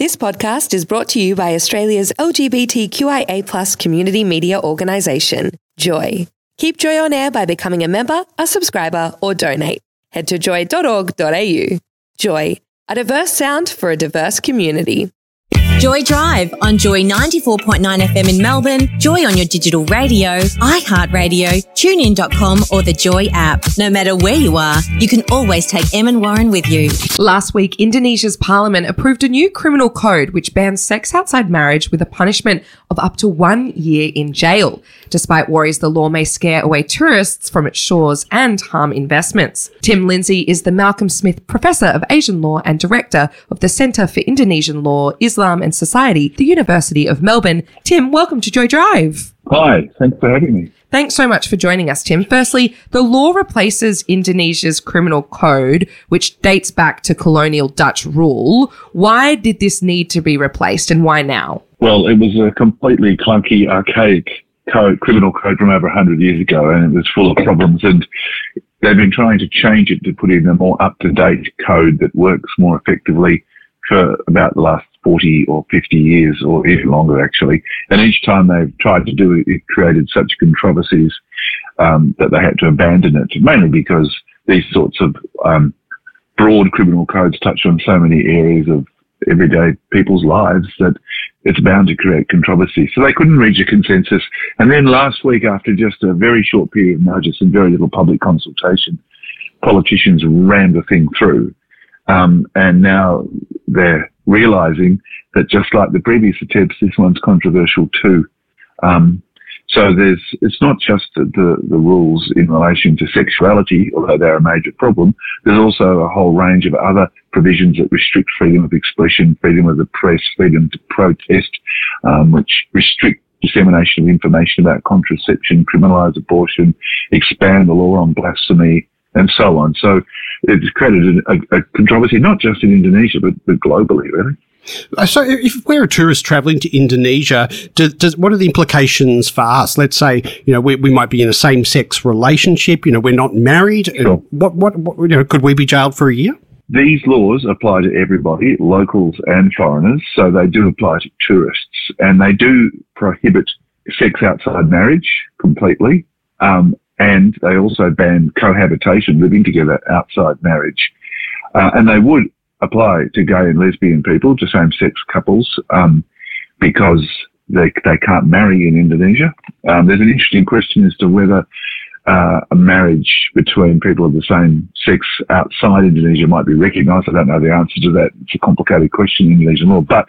This podcast is brought to you by Australia's LGBTQIA+ community media organisation, Joy. Keep Joy on air by becoming a member, a subscriber, or donate. Head to joy.org.au. Joy, a diverse sound for a diverse community. Joy Drive on Joy 94.9 FM in Melbourne, Joy on your digital radio, iHeartRadio, TuneIn.com or the Joy app. No matter where you are, you can always take Em and Warren with you. Last week, Indonesia's parliament approved a new criminal code which bans sex outside marriage with a punishment of up to 1 year in jail. Despite worries the law may scare away tourists from its shores and harm investments. Tim Lindsay is the Malcolm Smith Professor of Asian Law and Director of the Centre for Indonesian Law, Islam and Society, the University of Melbourne. Tim, welcome to Joy Drive. Hi, thanks for having me. Thanks so much for joining us, Tim. Firstly, the law replaces Indonesia's criminal code, which dates back to colonial Dutch rule. Why did this need to be replaced and why now? Well, it was a completely clunky, archaic criminal code from over 100 years ago, and it was full of problems, and they've been trying to change it to put in a more up-to-date code that works more effectively for about the last 40 or 50 years, or even longer, actually. And each time they've tried to do it, it created such controversies that they had to abandon it, mainly because these sorts of broad criminal codes touch on so many areas of everyday people's lives that it's bound to create controversy. So they couldn't reach a consensus. And then last week, after just a very short period of notice and very little public consultation, politicians rammed the thing through. And now they're realising that just like the previous attempts, this one's controversial too. So it's not just the rules in relation to sexuality, although they're a major problem. There's also a whole range of other provisions that restrict freedom of expression, freedom of the press, freedom to protest, which restrict dissemination of information about contraception, criminalise abortion, expand the law on blasphemy, and so on. So it's created a controversy, not just in Indonesia, but globally, really. So if we're a tourist travelling to Indonesia, what are the implications for us? Let's say, we might be in a same-sex relationship, we're not married. Sure. What could we be jailed for a year? These laws apply to everybody, locals and foreigners, so they do apply to tourists, and they do prohibit sex outside marriage completely, and they also ban cohabitation, living together outside marriage. And they would apply to gay and lesbian people, to same-sex couples, because they can't marry in Indonesia. There's an interesting question as to whether a marriage between people of the same sex outside Indonesia might be recognised. I don't know the answer to that. It's a complicated question in Indonesian law. But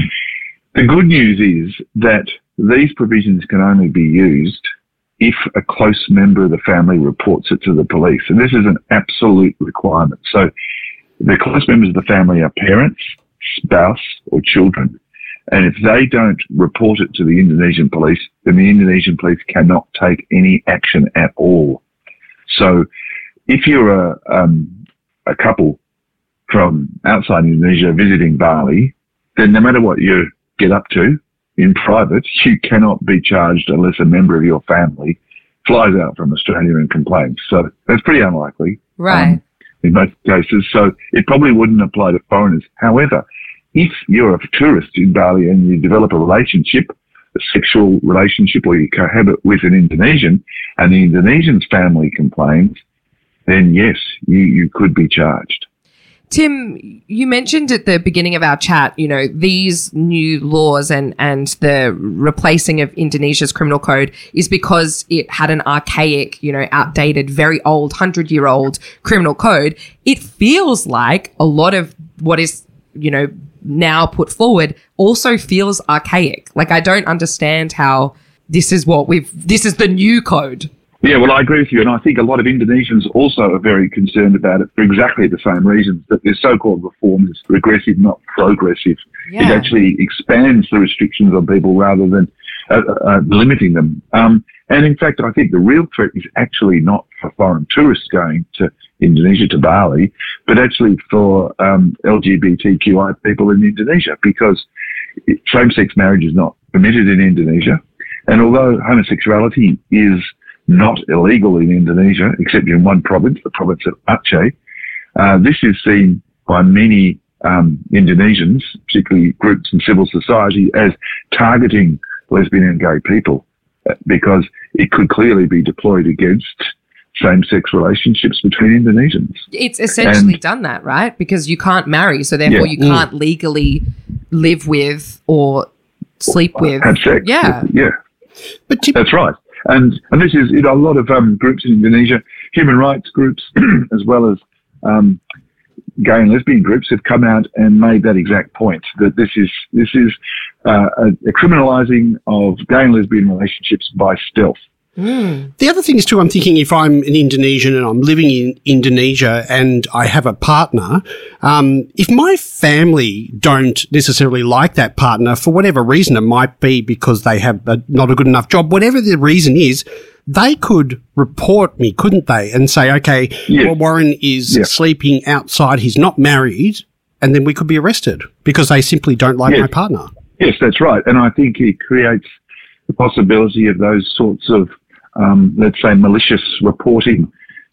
the good news is that these provisions can only be used if a close member of the family reports it to the police. And this is an absolute requirement. So the close members of the family are parents, spouse, or children. And if they don't report it to the Indonesian police, then the Indonesian police cannot take any action at all. So if you're a couple from outside Indonesia visiting Bali, then no matter what you get up to in private, you cannot be charged unless a member of your family flies out from Australia and complains. So that's pretty unlikely. Right. In most cases. So it probably wouldn't apply to foreigners. However, if you're a tourist in Bali and you develop a relationship, a sexual relationship, or you cohabit with an Indonesian, and the Indonesian's family complains, then yes, you could be charged. Tim, you mentioned at the beginning of our chat, these new laws and the replacing of Indonesia's criminal code is because it had an archaic, outdated, very old, 100-year-old criminal code. It feels like a lot of what is, now put forward also feels archaic. Like, I don't understand how this is the new code. Yeah, well, I agree with you, and I think a lot of Indonesians also are very concerned about it for exactly the same reasons, that this so-called reform is regressive, not progressive. Yeah. It actually expands the restrictions on people rather than limiting them. And in fact, I think the real threat is actually not for foreign tourists going to Indonesia, to Bali, but actually for LGBTQI people in Indonesia, because same-sex marriage is not permitted in Indonesia. And although homosexuality is not illegal in Indonesia, except in one province, the province of Aceh, this is seen by many Indonesians, particularly groups in civil society, as targeting lesbian and gay people, because it could clearly be deployed against same-sex relationships between Indonesians. It's essentially done that, right? Because you can't marry, so therefore you can't legally live with or sleep with. Have sex. Yeah. Yeah. But that's right. And this is, a lot of groups in Indonesia, human rights groups, as well as gay and lesbian groups, have come out and made that exact point, that this is a criminalising of gay and lesbian relationships by stealth. The other thing is too, I'm thinking if I'm an Indonesian and I'm living in Indonesia and I have a partner, if my family don't necessarily like that partner for whatever reason, it might be because they have not a good enough job, whatever the reason is, they could report me, couldn't they? And say, okay, well, Warren is sleeping outside, he's not married, and then we could be arrested because they simply don't like my partner. Yes, that's right. And I think it creates the possibility of those sorts of let's say, malicious reporting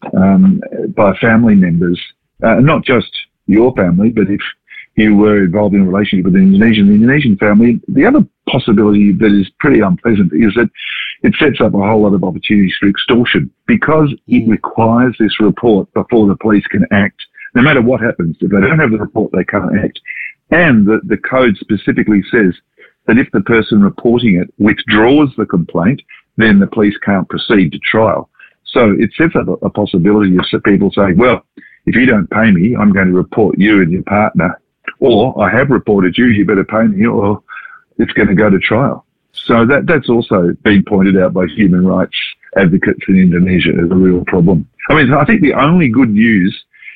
by family members, not just your family, but if you were involved in a relationship with the Indonesian family. The other possibility that is pretty unpleasant is that it sets up a whole lot of opportunities for extortion, because it requires this report before the police can act. No matter what happens, if they don't have the report, they can't act. And the code specifically says that if the person reporting it withdraws the complaint, then the police can't proceed to trial. So it sets up a possibility of people saying, well, if you don't pay me, I'm going to report you and your partner, or I have reported you, you better pay me, or it's going to go to trial. So that's also been pointed out by human rights advocates in Indonesia as a real problem. I mean, I think the only good news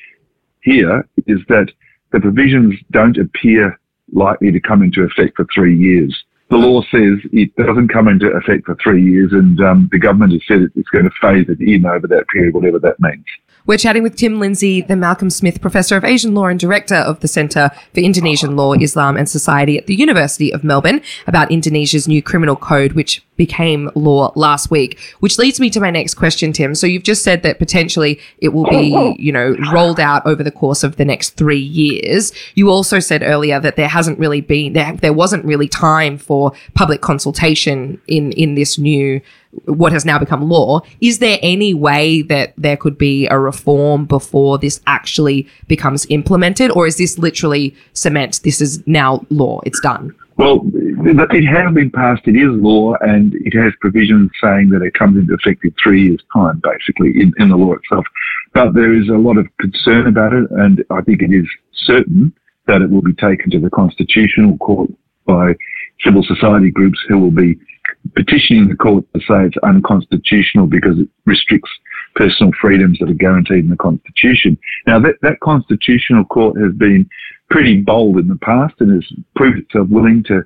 here is that the provisions don't appear likely to come into effect for 3 years. The law says it doesn't come into effect for 3 years, and the government has said it's going to phase it in over that period, whatever that means. We're chatting with Tim Lindsay, the Malcolm Smith Professor of Asian Law and Director of the Centre for Indonesian Law, Islam and Society at the University of Melbourne, about Indonesia's new criminal code, which became law last week. Which leads me to my next question, Tim. So you've just said that potentially it will be, rolled out over the course of the next 3 years. You also said earlier that there hasn't really been, there wasn't really time for public consultation in this new, what has now become law. Is there any way that there could be a reform before this actually becomes implemented, or is this literally cement? This is now law. It's done. Well, it has been passed. It is law, and it has provisions saying that it comes into effect in 3 years' time, basically, in the law itself. But there is a lot of concern about it, and I think it is certain that it will be taken to the Constitutional Court by civil society groups who will be petitioning the court to say it's unconstitutional because it restricts personal freedoms that are guaranteed in the Constitution. Now, that Constitutional Court has been pretty bold in the past and has proved itself willing to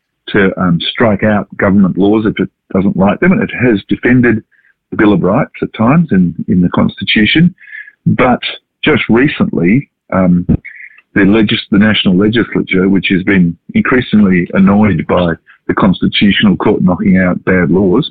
strike out government laws if it doesn't like them, and it has defended the Bill of Rights at times in the Constitution. But just recently, the National Legislature, which has been increasingly annoyed by the Constitutional Court knocking out bad laws,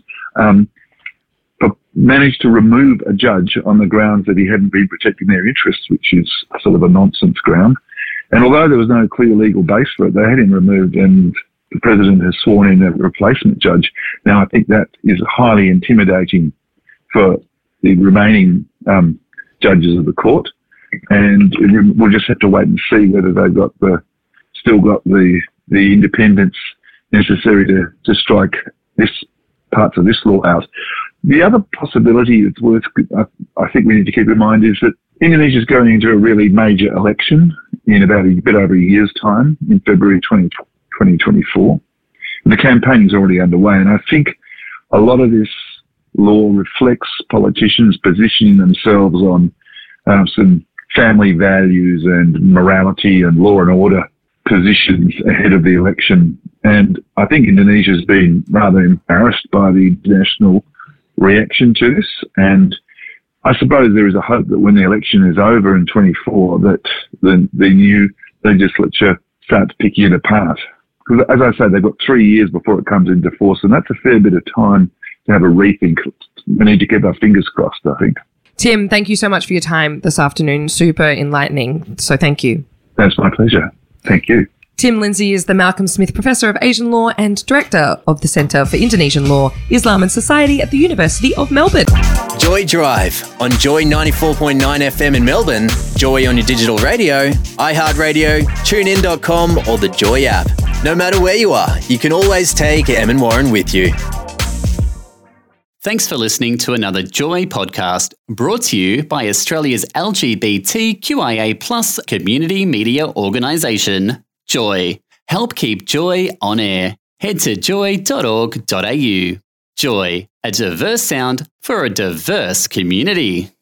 managed to remove a judge on the grounds that he hadn't been protecting their interests, which is sort of a nonsense ground. And although there was no clear legal base for it, they had him removed, and the president has sworn in a replacement judge. Now, I think that is highly intimidating for the remaining judges of the court, and we'll just have to wait and see whether they've still got the independence necessary to strike parts of this law out. The other possibility that's I think we need to keep in mind is that Indonesia is going into a really major election in about a bit over a year's time, in February 2024. And the campaign is already underway, and I think a lot of this law reflects politicians positioning themselves on some family values and morality and law and order positions ahead of the election. And I think Indonesia has been rather embarrassed by the international reaction to this. And I suppose there is a hope that when the election is over in 24, that the new legislature starts picking it apart. Because as I say, they've got 3 years before it comes into force, and that's a fair bit of time to have a rethink. We need to keep our fingers crossed, I think. Tim, thank you so much for your time this afternoon. Super enlightening. So thank you. That's my pleasure. Thank you. Tim Lindsay is the Malcolm Smith Professor of Asian Law and Director of the Centre for Indonesian Law, Islam and Society at the University of Melbourne. Joy Drive on Joy 94.9 FM in Melbourne, Joy on your digital radio, iHeartRadio, TuneIn.com or the Joy app. No matter where you are, you can always take Em and Warren with you. Thanks for listening to another Joy podcast brought to you by Australia's LGBTQIA+ community media organisation, Joy. Help keep Joy on air. Head to joy.org.au. Joy, a diverse sound for a diverse community.